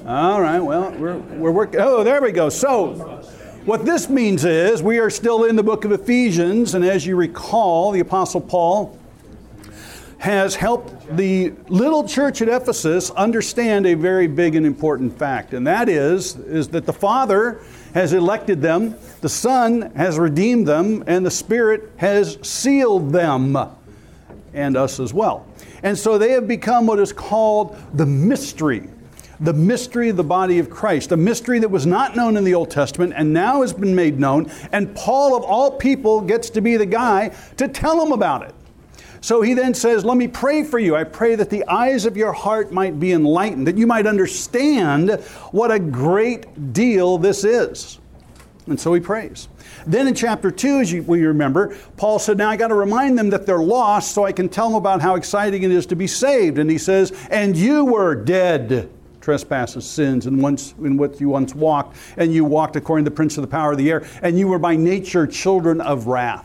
All right, well, we're working. Oh, there we go. So, what this means is we are still in the book of Ephesians, and as you recall, the Apostle Paul has helped the little church at Ephesus understand a very big and important fact, and that is that the Father has elected them, the Son has redeemed them, and the Spirit has sealed them, and us as well. And so they have become what is called the mystery of the body of Christ, a mystery that was not known in the Old Testament and now has been made known, and Paul of all people gets to be the guy to tell them about it. So he then says, let me pray for you. I pray that the eyes of your heart might be enlightened, that you might understand what a great deal this is. And so he prays. Then in chapter 2, as we remember, Paul said, now I got to remind them that they're lost so I can tell them about how exciting it is to be saved. And he says, and you were dead, trespasses, sins, and in what you once walked, and you walked according to the prince of the power of the air, and you were by nature children of wrath.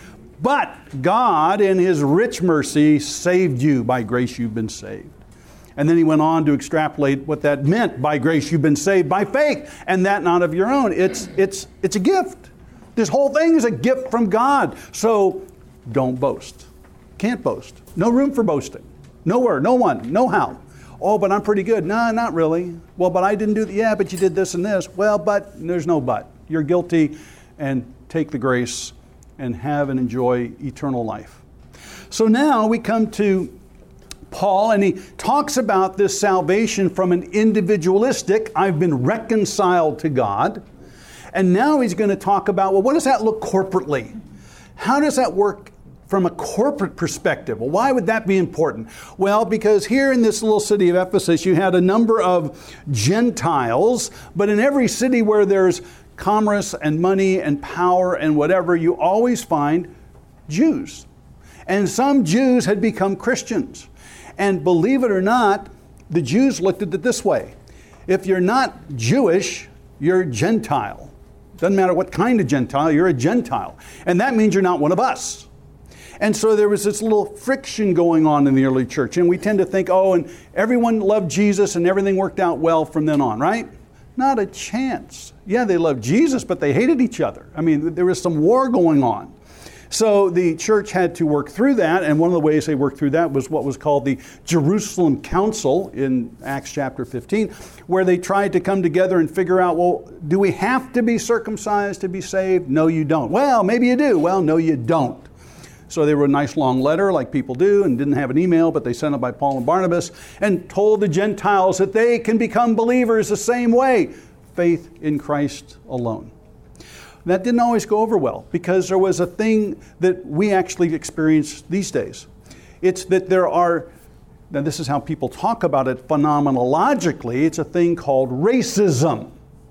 But God, in His rich mercy, saved you. By grace you've been saved. And then he went on to extrapolate what that meant. By grace you've been saved by faith, and that not of your own. It's a gift. This whole thing is a gift from God. So don't boast. Can't boast. No room for boasting. Nowhere, no one, no how. Oh, but I'm pretty good. No, not really. Well, but I didn't do that. Yeah, but you did this and this. Well, but there's no but. You're guilty, and take the grace and have and enjoy eternal life. So now we come to Paul, and he talks about this salvation from an individualistic, I've been reconciled to God. And now he's going to talk about, well, what does that look corporately? How does that work from a corporate perspective? Well, why would that be important? Well, because here in this little city of Ephesus, you had a number of Gentiles, but in every city where there's commerce and money and power and whatever, you always find Jews. And some Jews had become Christians. And believe it or not, the Jews looked at it this way. If you're not Jewish, you're Gentile. Doesn't matter what kind of Gentile, you're a Gentile. And that means you're not one of us. And so there was this little friction going on in the early church. And we tend to think, oh, and everyone loved Jesus and everything worked out well from then on, right? Not a chance. Yeah, they loved Jesus, but they hated each other. I mean, there was some war going on. So the church had to work through that, and one of the ways they worked through that was what was called the Jerusalem Council in Acts chapter 15, where they tried to come together and figure out, well, do we have to be circumcised to be saved? No, you don't. Well, maybe you do. Well, no, you don't. So they wrote a nice long letter like people do, and didn't have an email, but they sent it by Paul and Barnabas, and told the Gentiles that they can become believers the same way, faith in Christ alone. That didn't always go over well, because there was a thing that we actually experience these days. It's that there are, now this is how people talk about it phenomenologically, it's a thing called racism.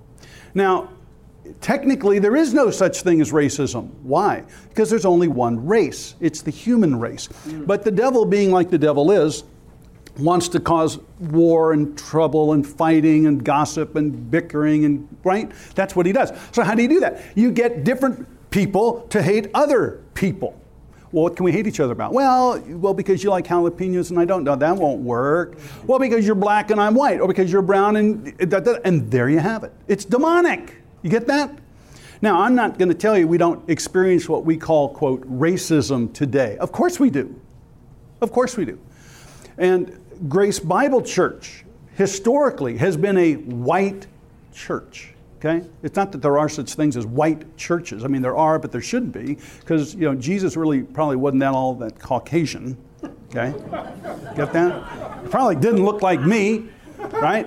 Now, technically, there is no such thing as racism. Why? Because there's only one race. It's the human race. But the devil, being like the devil is, wants to cause war and trouble and fighting and gossip and bickering, and right? That's what he does. So how do you do that? You get different people to hate other people. Well, what can we hate each other about? Well, because you like jalapenos and I don't. No, that won't work. Well, because you're black and I'm white, or because you're brown and there you have it. It's demonic. You get that? Now, I'm not going to tell you we don't experience what we call, quote, racism today. Of course we do. Of course we do. And Grace Bible Church, historically, has been a white church. Okay? It's not that there are such things as white churches. I mean, there are, but there shouldn't be, because, Jesus really probably wasn't all that Caucasian. Okay? Get that? Probably didn't look like me, right?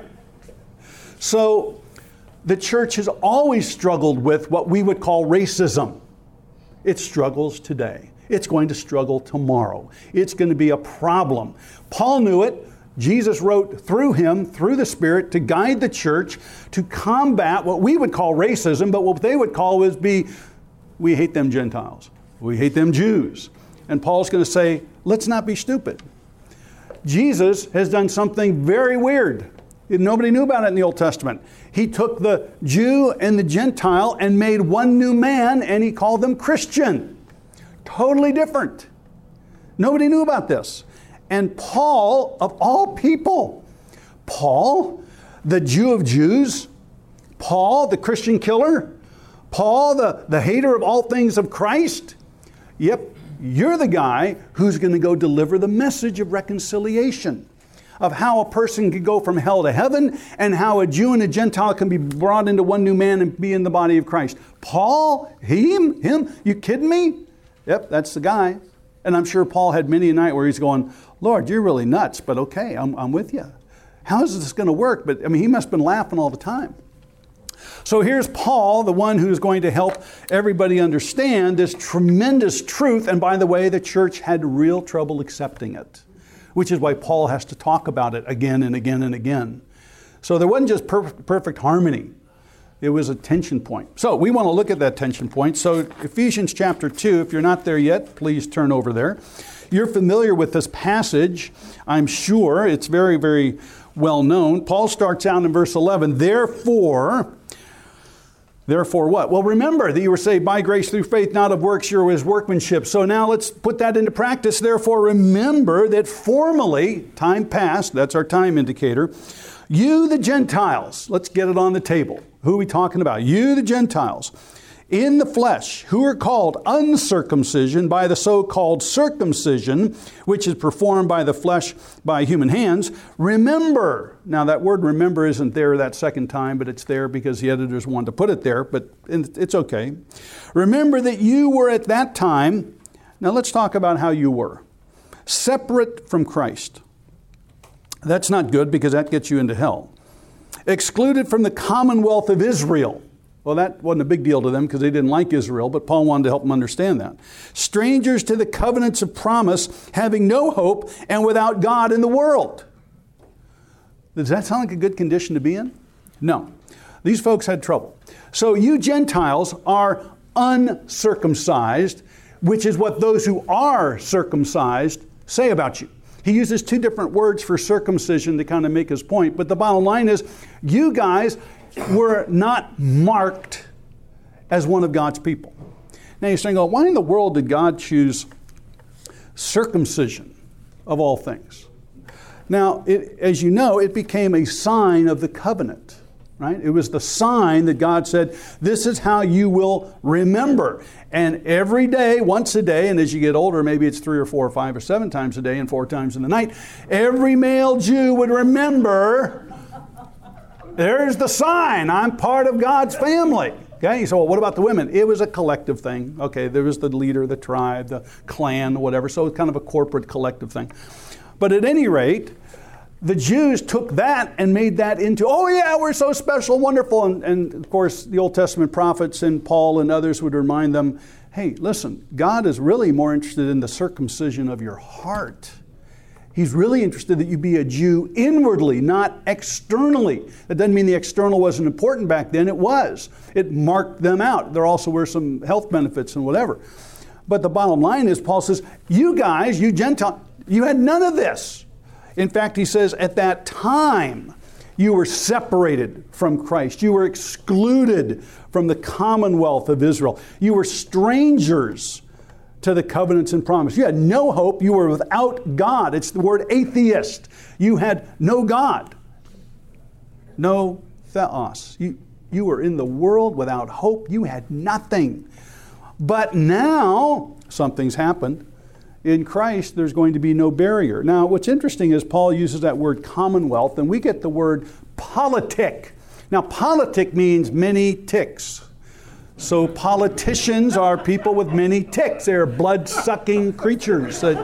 So the church has always struggled with what we would call racism. It struggles today. It's going to struggle tomorrow. It's going to be a problem. Paul knew it. Jesus wrote through him, through the Spirit, to guide the church to combat what we would call racism, but what they would call we hate them Gentiles. We hate them Jews. And Paul's going to say, let's not be stupid. Jesus has done something very weird. Nobody knew about it in the Old Testament. He took the Jew and the Gentile and made one new man, and he called them Christian. Totally different. Nobody knew about this. And Paul, of all people, Paul, the Jew of Jews? Paul, the Christian killer? Paul, the hater of all things of Christ? Yep, you're the guy who's going to go deliver the message of reconciliation, of how a person can go from hell to heaven, and how a Jew and a Gentile can be brought into one new man and be in the body of Christ. Paul? Him? You kidding me? Yep, that's the guy. And I'm sure Paul had many a night where he's going, Lord, you're really nuts, but okay, I'm with you. How is this going to work? But I mean, he must have been laughing all the time. So here's Paul, the one who's going to help everybody understand this tremendous truth. And by the way, the church had real trouble accepting it, which is why Paul has to talk about it again and again and again. So there wasn't just perfect harmony. It was a tension point. So we want to look at that tension point. So Ephesians chapter 2, if you're not there yet, please turn over there. You're familiar with this passage, I'm sure. It's very, very well known. Paul starts out in verse 11, Therefore what? Well, remember that you were saved by grace through faith, not of works, you're his workmanship. So now let's put that into practice. Therefore, remember that formerly, time past, that's our time indicator, you the Gentiles, let's get it on the table. Who are we talking about? You the Gentiles, in the flesh, who are called uncircumcision by the so-called circumcision, which is performed by the flesh by human hands. Remember. Now that word remember isn't there that second time, but it's there because the editors wanted to put it there, but it's okay. Remember that you were at that time, now let's talk about how you were. Separate from Christ. That's not good because that gets you into hell. Excluded from the commonwealth of Israel. Well, that wasn't a big deal to them because they didn't like Israel, but Paul wanted to help them understand that. Strangers to the covenants of promise, having no hope and without God in the world. Does that sound like a good condition to be in? No. These folks had trouble. So you Gentiles are uncircumcised, which is what those who are circumcised say about you. He uses two different words for circumcision to kind of make his point, but the bottom line is you guys were not marked as one of God's people. Now you're saying, why in the world did God choose circumcision of all things? Now, as you know, it became a sign of the covenant, right? It was the sign that God said, this is how you will remember. And every day, once a day, and as you get older, maybe it's 3 or 4 or 5 or 7 times a day and 4 times in the night, every male Jew would remember, there's the sign, I'm part of God's family. Okay, so what about the women? It was a collective thing. Okay, there was the leader, the tribe, the clan, whatever, so it's kind of a corporate collective thing. But at any rate, the Jews took that and made that into, oh yeah, we're so special, wonderful. And of course, the Old Testament prophets and Paul and others would remind them, hey, listen, God is really more interested in the circumcision of your heart. He's really interested that you be a Jew inwardly, not externally. That doesn't mean the external wasn't important back then. It was. It marked them out. There also were some health benefits and whatever. But the bottom line is, Paul says, you guys, you Gentiles, you had none of this. In fact, he says, at that time, you were separated from Christ. You were excluded from the commonwealth of Israel. You were strangers to the covenants and promise. You had no hope. You were without God. It's the word atheist. You had no God. No theos. You were in the world without hope. You had nothing. But now, something's happened. In Christ, there's going to be no barrier. Now, what's interesting is Paul uses that word commonwealth, and we get the word politic. Now, politic means many ticks. So politicians are people with many ticks. They're blood-sucking creatures that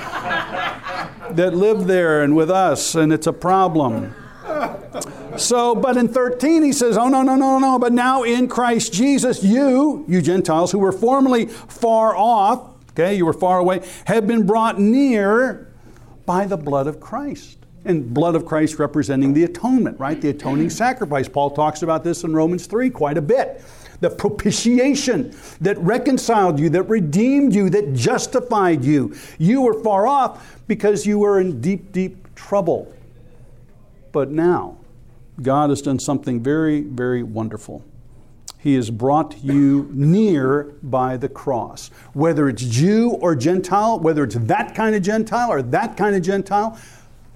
live there and with us, and it's a problem. So, but in 13 he says, oh, no. But now in Christ Jesus, you Gentiles who were formerly far off, okay, you were far away, have been brought near by the blood of Christ. And blood of Christ representing the atonement, right? The atoning sacrifice. Paul talks about this in Romans 3 quite a bit. The propitiation that reconciled you, that redeemed you, that justified you. You were far off because you were in deep, deep trouble. But now, God has done something very, very wonderful. He has brought you near by the cross. Whether it's Jew or Gentile, whether it's that kind of Gentile or that kind of Gentile,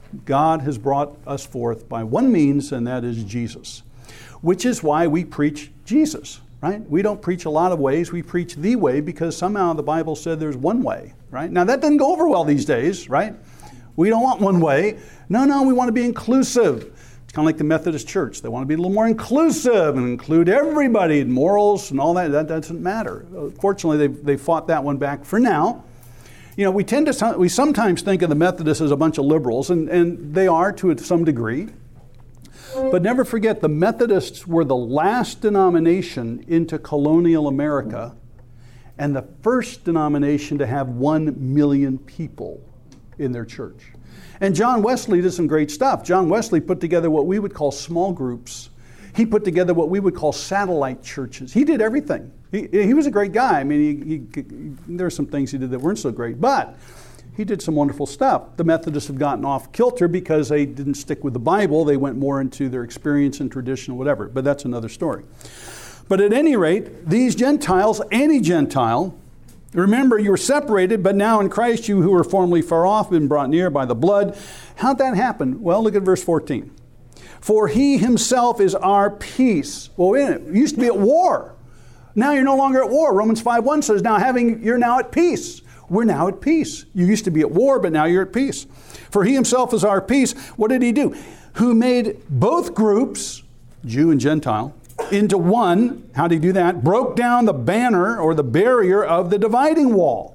God has brought us forth by one means, and that is Jesus. Which is why we preach Jesus, right? We don't preach a lot of ways. We preach the way because somehow the Bible said there's one way, right? Now that doesn't go over well these days, right? We don't want one way. No, we want to be inclusive. It's kind of like the Methodist Church. They want to be a little more inclusive and include everybody in morals and all that. That doesn't matter. Fortunately, they fought that one back for now. You know, we sometimes think of the Methodists as a bunch of liberals, and they are to some degree. But never forget, the Methodists were the last denomination into colonial America and the first denomination to have 1 million people in their church. And John Wesley did some great stuff. John Wesley put together what we would call small groups. He put together what we would call satellite churches. He did everything. He was a great guy. I mean, there are some things he did that weren't so great, but he did some wonderful stuff. The Methodists have gotten off kilter because they didn't stick with the Bible. They went more into their experience and tradition or whatever, but that's another story. But at any rate, these Gentiles, any Gentile, remember you were separated, but now in Christ you who were formerly far off have been brought near by the blood. How'd that happen? Well, look at verse 14. For he himself is our peace. Well, wait a minute. You used to be at war. Now you're no longer at war. Romans 5:1 says, you're now at peace. We're now at peace. You used to be at war, but now you're at peace. For he himself is our peace. What did he do? Who made both groups, Jew and Gentile, into one. How did he do that? Broke down the banner or the barrier of the dividing wall.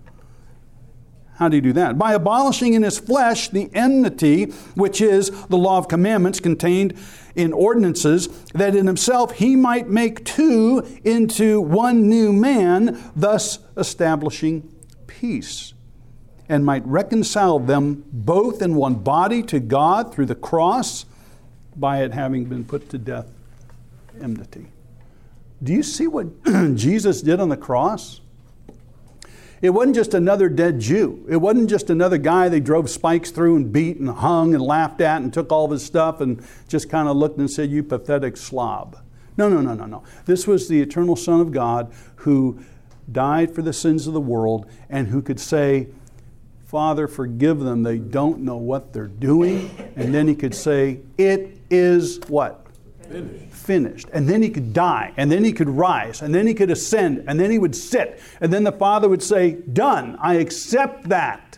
How do you do that? By abolishing in his flesh the enmity, which is the law of commandments contained in ordinances, that in himself he might make two into one new man, thus establishing peace, and might reconcile them both in one body to God through the cross, by it having been put to death, enmity. Do you see what Jesus did on the cross? It wasn't just another dead Jew. It wasn't just another guy they drove spikes through and beat and hung and laughed at and took all of his stuff and just kind of looked and said, you pathetic slob. No. This was the eternal Son of God who died for the sins of the world and who could say, Father, forgive them. They don't know what they're doing. And then he could say, it is what? Finished. And then he could die, and then he could rise, and then he could ascend, and then he would sit, and then the Father would say, done, I accept that.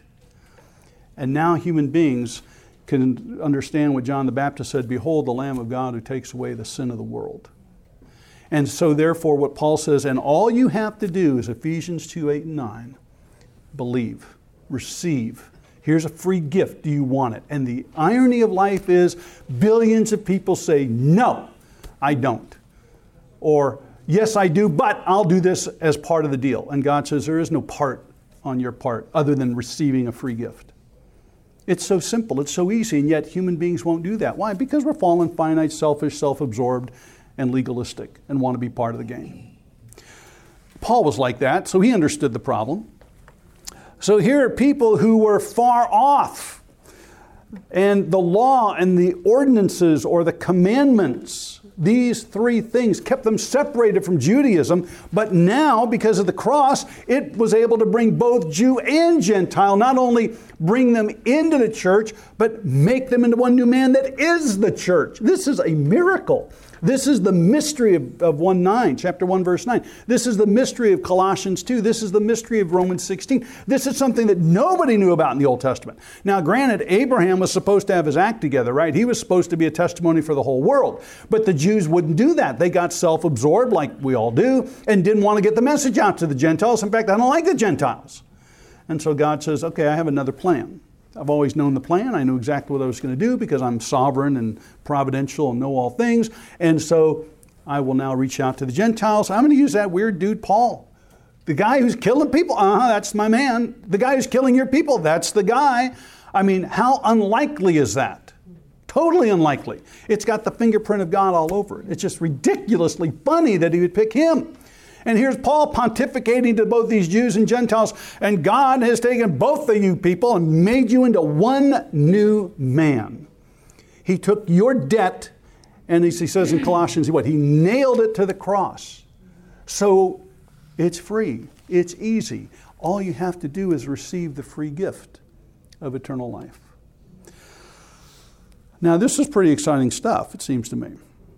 And now human beings can understand what John the Baptist said, behold the Lamb of God who takes away the sin of the world. And so therefore what Paul says, and all you have to do is Ephesians 2:8-9, believe, receive. Here's a free gift. Do you want it? And the irony of life is billions of people say, no, I don't. Or, yes, I do, but I'll do this as part of the deal. And God says there is no part on your part other than receiving a free gift. It's so simple. It's so easy. And yet human beings won't do that. Why? Because we're fallen, finite, selfish, self-absorbed, and legalistic and want to be part of the game. Paul was like that, so he understood the problem. So here are people who were far off. And the law and the ordinances or the commandments, these three things kept them separated from Judaism. But now, because of the cross, it was able to bring both Jew and Gentile, not only bring them into the church, but make them into one new man that is the church. This is a miracle. This is the mystery of chapter 1, verse 9. This is the mystery of Colossians 2. This is the mystery of Romans 16. This is something that nobody knew about in the Old Testament. Now, granted, Abraham was supposed to have his act together, right? He was supposed to be a testimony for the whole world. But the Jews wouldn't do that. They got self-absorbed, like we all do, and didn't want to get the message out to the Gentiles. In fact, I don't like the Gentiles. And so God says, okay, I have another plan. I've always known the plan. I knew exactly what I was going to do because I'm sovereign and providential and know all things. And so I will now reach out to the Gentiles. I'm going to use that weird dude, Paul. The guy who's killing people, that's my man. The guy who's killing your people, that's the guy. I mean, how unlikely is that? Totally unlikely. It's got the fingerprint of God all over it. It's just ridiculously funny that he would pick him. And here's Paul pontificating to both these Jews and Gentiles, and God has taken both of you people and made you into one new man. He took your debt, and as he says in Colossians, He nailed it to the cross. So it's free. It's easy. All you have to do is receive the free gift of eternal life. Now, this is pretty exciting stuff, it seems to me.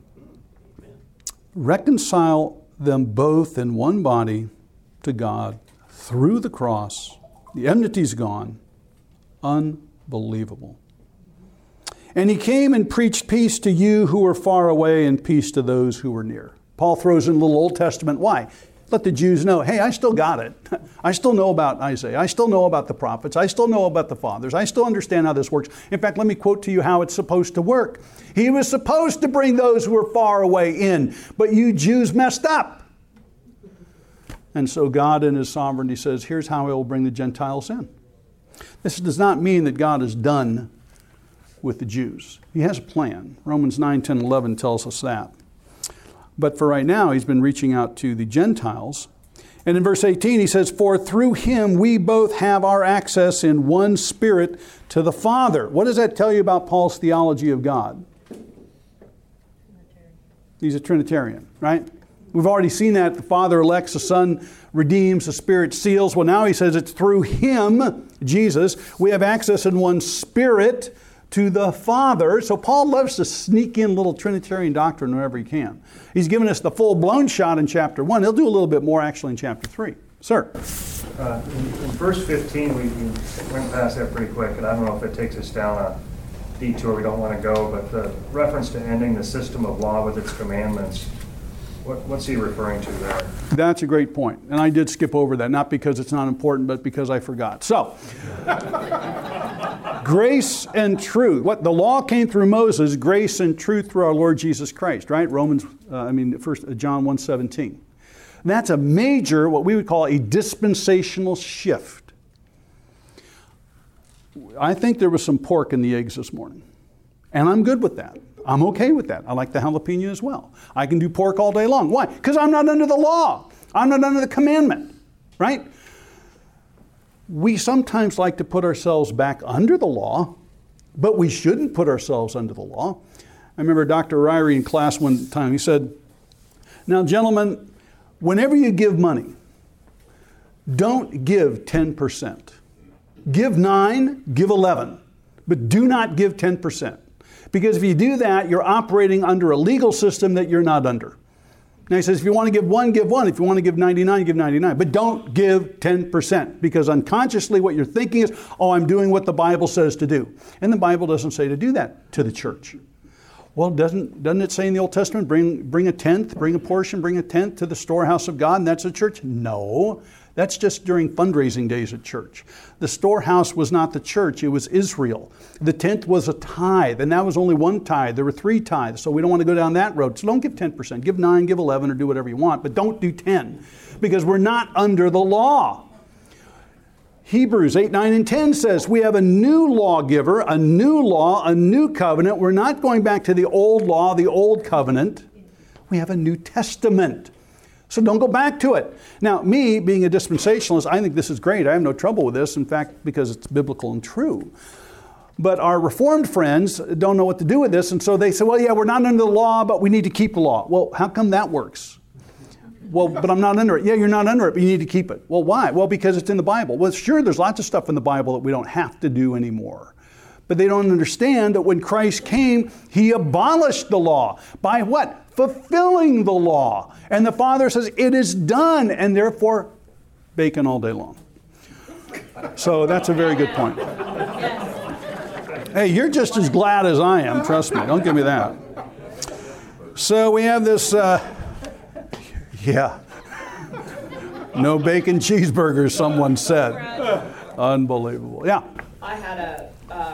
Reconcile them both in one body to God through the cross. The enmity's gone. Unbelievable. And he came and preached peace to you who were far away and peace to those who were near. Paul throws in a little Old Testament. Why? Let the Jews know, hey, I still got it. I still know about Isaiah. I still know about the prophets. I still know about the fathers. I still understand how this works. In fact, let me quote to you how it's supposed to work. He was supposed to bring those who were far away in, but you Jews messed up. And so God in His sovereignty says, here's how He will bring the Gentiles in. This does not mean that God is done with the Jews. He has a plan. Romans 9, 10, 11 tells us that. But for right now, He's been reaching out to the Gentiles. And in verse 18, He says, for through Him we both have our access in one Spirit to the Father. What does that tell you about Paul's theology of God? He's a Trinitarian, right? We've already seen that. The Father elects, the Son redeems, the Spirit seals. Well, now He says it's through Him, Jesus, we have access in one Spirit to the Father. So Paul loves to sneak in little Trinitarian doctrine whenever he can. He's given us the full-blown shot in chapter 1. He'll do a little bit more actually in chapter 3. Sir? In verse 15, we went past that pretty quick, and I don't know if it takes us down a detour we don't want to go, but the reference to ending the system of law with its commandments, what's he referring to there? That's a great point. And I did skip over that, not because it's not important, but because I forgot. So, grace and truth. What the law came through Moses, grace and truth through our Lord Jesus Christ, right? First John 1:17. That's a major, what we would call a dispensational shift. I think there was some pork in the eggs this morning. And I'm good with that. I'm okay with that. I like the jalapeno as well. I can do pork all day long. Why? Because I'm not under the law. I'm not under the commandment, right? We sometimes like to put ourselves back under the law, but we shouldn't put ourselves under the law. I remember Dr. Ryrie in class one time, he said, now gentlemen, whenever you give money, don't give 10%. Give 9, give 11, but do not give 10%. Because if you do that, you're operating under a legal system that you're not under. Now he says, if you want to give 1, give 1. If you want to give 99, give 99. But don't give 10%. Because unconsciously what you're thinking is, oh, I'm doing what the Bible says to do. And the Bible doesn't say to do that to the church. Well, doesn't it say in the Old Testament, bring a tenth, bring a portion, bring a tenth to the storehouse of God, and that's a church? No. That's just during fundraising days at church. The storehouse was not the church, it was Israel. The tenth was a tithe, and that was only one tithe. There were 3 tithes, so we don't want to go down that road. So don't give 10%. Give 9, give 11, or do whatever you want, but don't do 10, because we're not under the law. Hebrews 8, 9, and 10 says we have a new lawgiver, a new law, a new covenant. We're not going back to the old law, the old covenant. We have a New Testament. So don't go back to it. Now, me being a dispensationalist, I think this is great. I have no trouble with this, in fact, because it's biblical and true. But our Reformed friends don't know what to do with this, and so they say, well, yeah, we're not under the law, but we need to keep the law. Well, how come that works? Well, but I'm not under it. Yeah, you're not under it, but you need to keep it. Well, why? Well, because it's in the Bible. Well, sure, there's lots of stuff in the Bible that we don't have to do anymore. But they don't understand that when Christ came, He abolished the law. By what? Fulfilling the law. And the Father says, it is done, and therefore, bacon all day long. So that's a very good point. Hey, you're just as glad as I am, trust me. Don't give me that. So we have this, no bacon cheeseburgers, someone said. Unbelievable. Yeah. I had a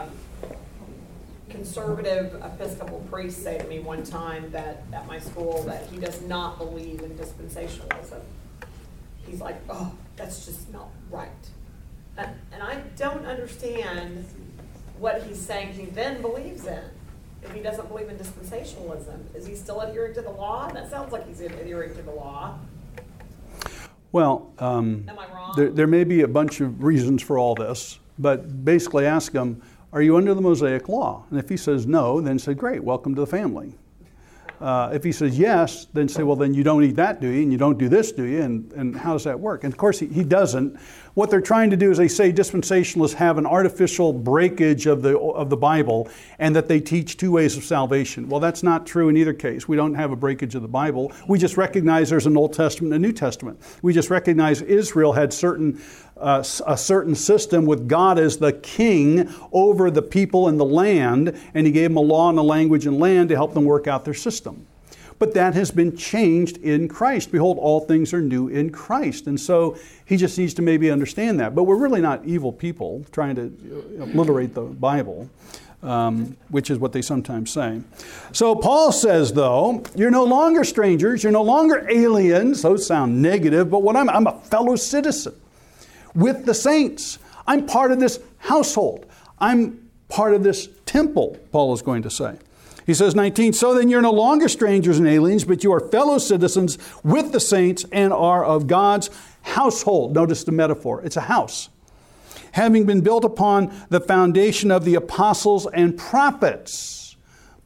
conservative Episcopal priest say to me one time that at my school that he does not believe in dispensationalism. He's like, oh, that's just not right. And I don't understand what he's saying he then believes in. If he doesn't believe in dispensationalism, is he still adhering to the law? That sounds like he's adhering to the law. Well, am I wrong? There may be a bunch of reasons for all this, but basically ask him, are you under the Mosaic law? And if he says no, then say, great, welcome to the family. If he says yes, then say, well, then you don't eat that, do you? And you don't do this, do you? And how does that work? And of course, he doesn't. What they're trying to do is they say dispensationalists have an artificial breakage of the Bible and that they teach two ways of salvation. Well, that's not true in either case. We don't have a breakage of the Bible. We just recognize there's an Old Testament and a New Testament. We just recognize Israel had a certain system with God as the king over the people and the land, and he gave them a law and a language and land to help them work out their system. But that has been changed in Christ. Behold, all things are new in Christ. And so he just needs to maybe understand that. But we're really not evil people trying to obliterate the Bible, which is what they sometimes say. So Paul says, though, you're no longer strangers, you're no longer aliens. Those sound negative, but what I'm a fellow citizen with the saints. I'm part of this household. I'm part of this temple, Paul is going to say. He says, 19, so then you're no longer strangers and aliens, but you are fellow citizens with the saints and are of God's household. Notice the metaphor. It's a house. Having been built upon the foundation of the apostles and prophets.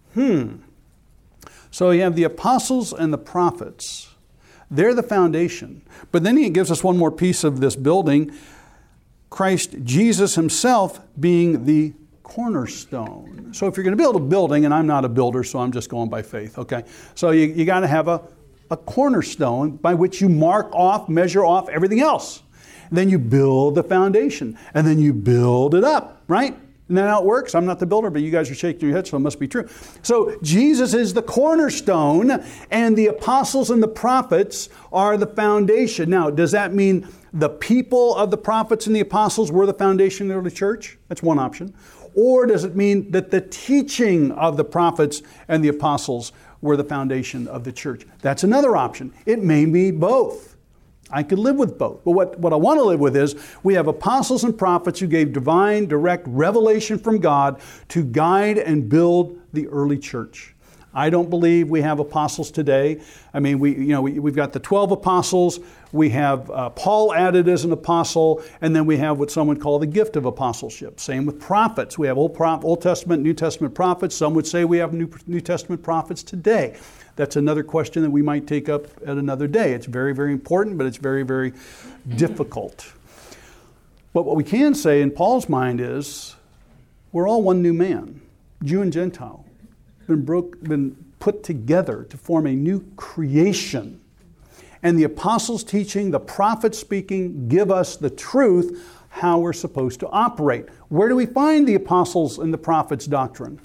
So you have the apostles and the prophets. They're the foundation. But then he gives us one more piece of this building. Christ Jesus himself being the cornerstone. So if you're going to build a building, and I'm not a builder, so I'm just going by faith, okay? So you got to have a cornerstone by which you mark off, measure off everything else. And then you build the foundation, and then you build it up, right? Isn't that how it works? I'm not the builder, but you guys are shaking your heads, so it must be true. So Jesus is the cornerstone, and the apostles and the prophets are the foundation. Now, does that mean the people of the prophets and the apostles were the foundation of the early church? That's one option. Or does it mean that the teaching of the prophets and the apostles were the foundation of the church? That's another option. It may be both. I could live with both. But what I want to live with is we have apostles and prophets who gave divine, direct revelation from God to guide and build the early church. I don't believe we have apostles today. I mean, we've got the 12 apostles. We have Paul added as an apostle, and then we have what some would call the gift of apostleship. Same with prophets. We have Old Testament, New Testament prophets. Some would say we have New Testament prophets today. That's another question that we might take up at another day. It's very, very important, but it's very, very difficult. But what we can say in Paul's mind is we're all one new man, Jew and Gentile. Been put together to form a new creation. And the apostles teaching, the prophets speaking, give us the truth how we're supposed to operate. Where do we find the apostles and the prophets' doctrine?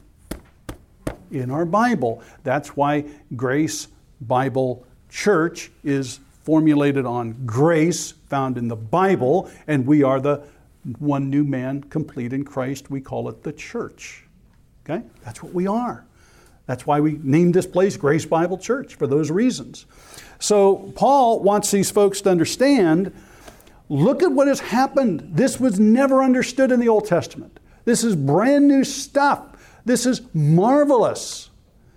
In our Bible. That's why Grace Bible Church is formulated on grace found in the Bible, and we are the one new man complete in Christ. We call it the church. Okay? That's what we are. That's why we named this place Grace Bible Church, for those reasons. So Paul wants these folks to understand, look at what has happened. This was never understood in the Old Testament. This is brand new stuff. This is marvelous.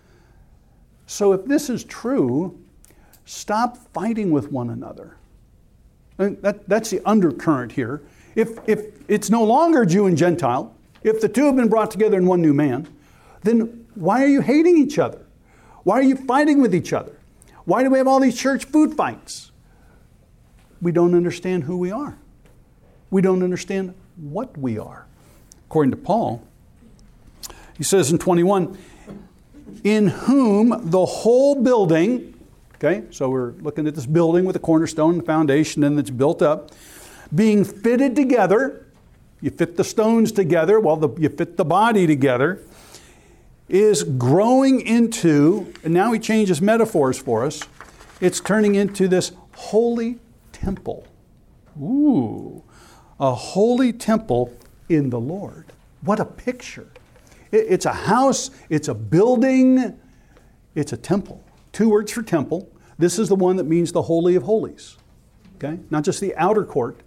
So if this is true, stop fighting with one another. And that's the undercurrent here. If it's no longer Jew and Gentile, if the two have been brought together in one new man, then why are you hating each other? Why are you fighting with each other? Why do we have all these church food fights? We don't understand who we are. We don't understand what we are. According to Paul, he says in 21, in whom the whole building, okay, so we're looking at this building with a cornerstone and foundation and it's built up, being fitted together, you fit the stones together, you fit the body together, is growing into, and now he changes metaphors for us, it's turning into this holy temple. Ooh, a holy temple in the Lord. What a picture. It's a house, it's a building, it's a temple. Two words for temple. This is the one that means the Holy of Holies. Okay? Not just the outer court,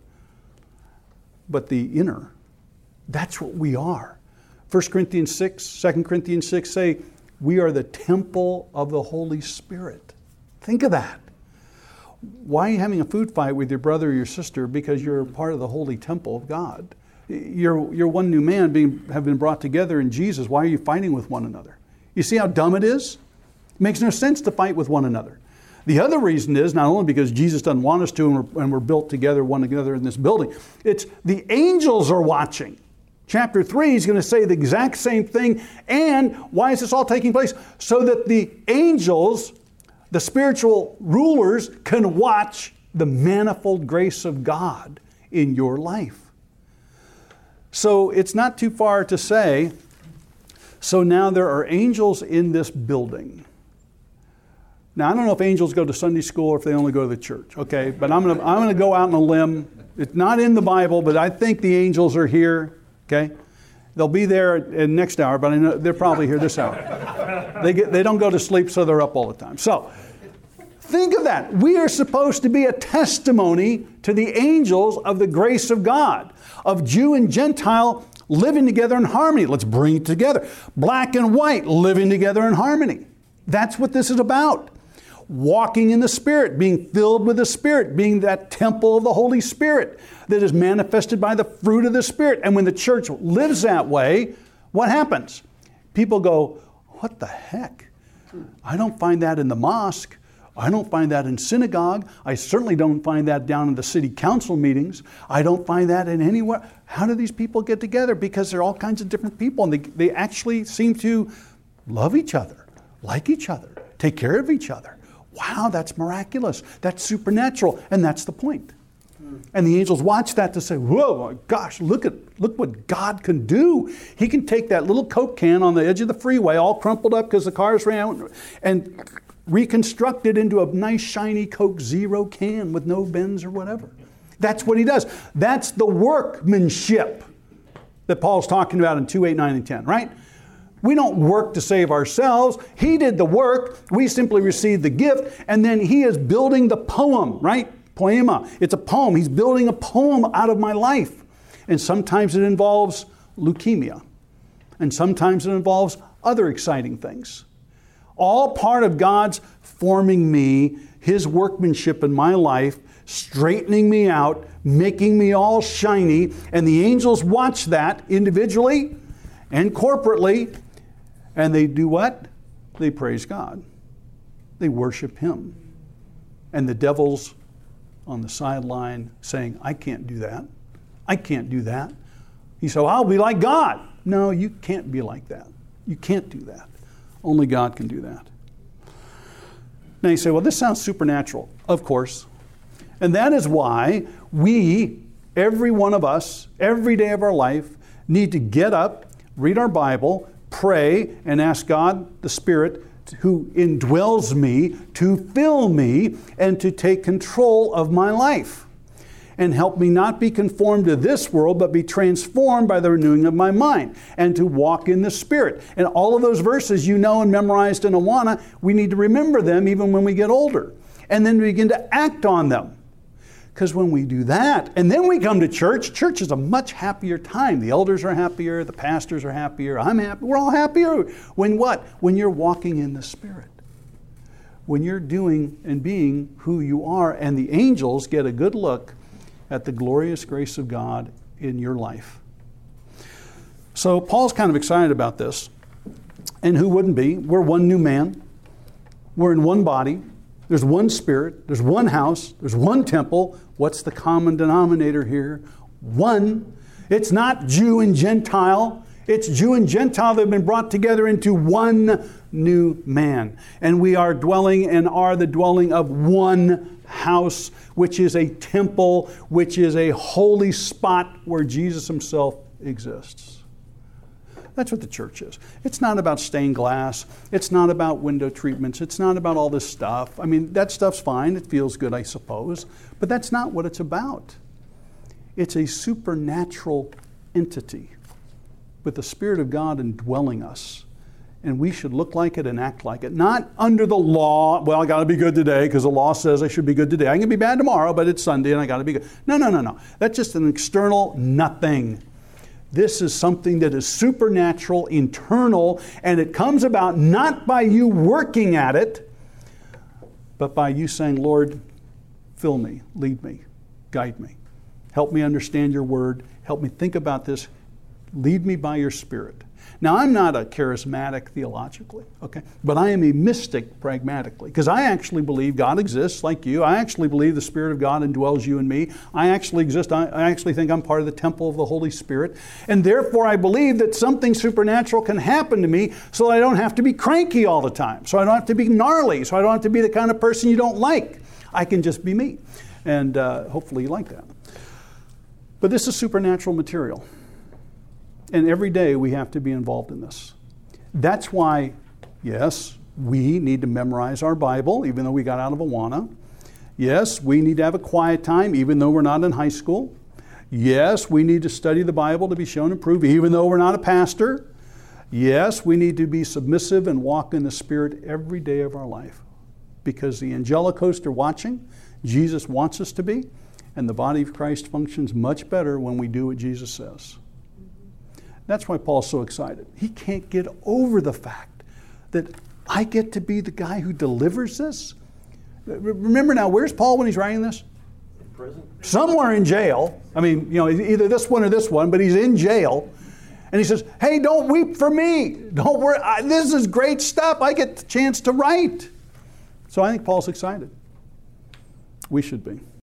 but the inner. That's what we are. 1 Corinthians 6, 2 Corinthians 6 say, we are the temple of the Holy Spirit. Think of that. Why are you having a food fight with your brother or your sister? Because you're part of the holy temple of God. You're one new man have been brought together in Jesus. Why are you fighting with one another? You see how dumb it is? Makes no sense to fight with one another. The other reason is not only because Jesus doesn't want us to and we're built together, one together in this building, it's the angels are watching. Chapter 3 is going to say the exact same thing. And why is this all taking place? So that the angels, the spiritual rulers, can watch the manifold grace of God in your life. So it's not too far to say, so now there are angels in this building. Now, I don't know if angels go to Sunday school or if they only go to the church, okay? But I'm gonna go out on a limb. It's not in the Bible, but I think the angels are here, okay? They'll be there in next hour, but I know they're probably here this hour. They don't go to sleep, so they're up all the time. So, think of that. We are supposed to be a testimony to the angels of the grace of God, of Jew and Gentile living together in harmony. Let's bring it together. Black and white living together in harmony. That's what this is about. Walking in the Spirit, being filled with the Spirit, being that temple of the Holy Spirit that is manifested by the fruit of the Spirit. And when the church lives that way, what happens? People go, what the heck? I don't find that in the mosque. I don't find that in synagogue. I certainly don't find that down in the city council meetings. I don't find that in anywhere. How do these people get together? Because they're all kinds of different people, and they actually seem to love each other, like each other, take care of each other. Wow, that's miraculous. That's supernatural. And that's the point. And the angels watch that to say, whoa, my gosh, look what God can do. He can take that little Coke can on the edge of the freeway, all crumpled up because the cars ran out, and reconstruct it into a nice shiny Coke Zero can with no bends or whatever. That's what he does. That's the workmanship that Paul's talking about in 2, 8, 9, and 10, right? We don't work to save ourselves. He did the work. We simply receive the gift. And then he is building the poem, right? Poema. It's a poem. He's building a poem out of my life. And sometimes it involves leukemia. And sometimes it involves other exciting things. All part of God's forming me, His workmanship in my life, straightening me out, making me all shiny. And the angels watch that individually and corporately. And they do what? They praise God. They worship Him. And the devil's on the sideline saying, I can't do that. I can't do that. He said, I'll be like God. No, you can't be like that. You can't do that. Only God can do that. Now you say, well, this sounds supernatural. Of course. And that is why we, every one of us, every day of our life, need to get up, read our Bible, pray, and ask God, the Spirit, who indwells me, to fill me and to take control of my life. And help me not be conformed to this world, but be transformed by the renewing of my mind, and to walk in the Spirit. And all of those verses you know and memorized in Awana, we need to remember them even when we get older. And then begin to act on them. Because when we do that, and then we come to church, church is a much happier time. The elders are happier, the pastors are happier, I'm happy, we're all happier. When what? When you're walking in the Spirit. When you're doing and being who you are, and the angels get a good look at the glorious grace of God in your life. So Paul's kind of excited about this. And who wouldn't be? We're one new man. We're in one body. There's one Spirit. There's one house. There's one temple. What's the common denominator here? One. It's not Jew and Gentile. It's Jew and Gentile that have been brought together into one new man. And we are dwelling and are the dwelling of one house, which is a temple, which is a holy spot where Jesus Himself exists. That's what the church is. It's not about stained glass. It's not about window treatments. It's not about all this stuff. I mean, that stuff's fine. It feels good, I suppose. But that's not what it's about. It's a supernatural entity with the Spirit of God indwelling us. And we should look like it and act like it. Not under the law. Well, I got to be good today because the law says I should be good today. I can be bad tomorrow, but it's Sunday and I got to be good. No. That's just an external nothing. This is something that is supernatural, internal, and it comes about not by you working at it, but by you saying, Lord, fill me, lead me, guide me. Help me understand your word. Help me think about this. Lead me by your Spirit. Now, I'm not a charismatic theologically, okay? But I am a mystic pragmatically, because I actually believe God exists like you. I actually believe the Spirit of God indwells you and me. I actually exist. I actually think I'm part of the temple of the Holy Spirit. And therefore, I believe that something supernatural can happen to me so that I don't have to be cranky all the time, so I don't have to be gnarly, so I don't have to be the kind of person you don't like. I can just be me. And hopefully you like that. But this is supernatural material. And every day we have to be involved in this. That's why, yes, we need to memorize our Bible, even though we got out of Awana. Yes, we need to have a quiet time, even though we're not in high school. Yes, we need to study the Bible to be shown and proved, even though we're not a pastor. Yes, we need to be submissive and walk in the Spirit every day of our life. Because the angelic hosts are watching. Jesus wants us to be. And the body of Christ functions much better when we do what Jesus says. That's why Paul's so excited. He can't get over the fact that I get to be the guy who delivers this. Remember now, where's Paul when he's writing this? In prison. Somewhere in jail. I mean, either this one or this one, but he's in jail. And he says, hey, don't weep for me. Don't worry. This is great stuff. I get the chance to write. So I think Paul's excited. We should be.